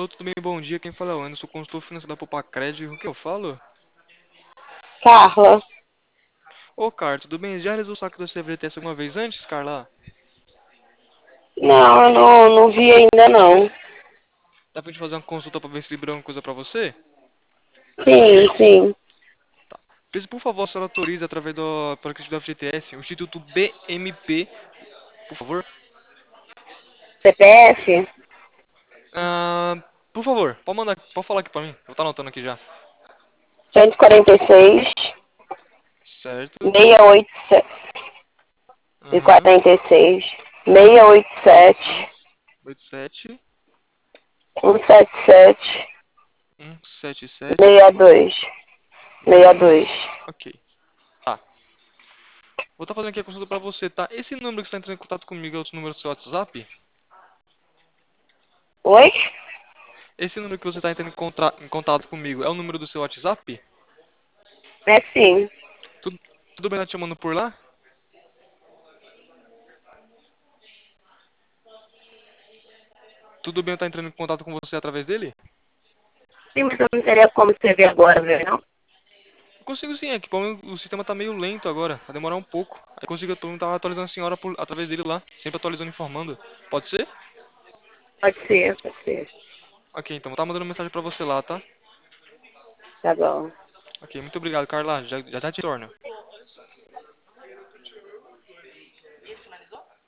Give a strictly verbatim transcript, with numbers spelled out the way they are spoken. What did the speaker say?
Ô, tudo bem? Bom dia. Quem fala é o Anderson, consultor financeiro da Popacred. O que eu falo? Carla. Ô, Carla, tudo bem? Já realizou o saque do C V T S alguma vez antes, Carla? Não, eu não, não vi ainda não. Dá pra gente fazer uma consulta pra ver se liberou alguma coisa pra você? Sim, sim. Peço, por favor, a senhora autorize através do aplicativo do F G T S, o Instituto B M P, por favor. C P F? Ah, por favor, pode mandar, pode falar aqui pra mim. Eu vou estar anotando aqui já. cento e quarenta e seis, Certo. seiscentos e oitenta e sete, e Aham. quarenta e seis, seiscentos e oitenta e sete, oito sete cento e setenta e sete, um sete sete sessenta e dois, sessenta e dois. Ok. Tá. Vou estar fazendo aqui a consulta pra você, tá? Esse número que você está entrando em contato comigo é outro número do seu WhatsApp? Oi? Esse número que você está entrando em, contra- em contato comigo é o número do seu WhatsApp? É sim. Tudo, tudo bem, tá te chamando por lá? Tudo bem eu estar entrando em contato com você através dele? Sim, mas eu não teria como você ver agora, ver, não? Eu consigo sim, é que pelo menos o sistema tá meio lento agora, vai demorar um pouco. Aí consigo, eu estar atualizando a senhora por, através dele lá, sempre atualizando e informando. Pode ser? Pode ser, pode ser. Ok, então vou estar mandando mensagem pra você lá, tá? Tá bom. Ok, muito obrigado, Carla. Já já, já te torno.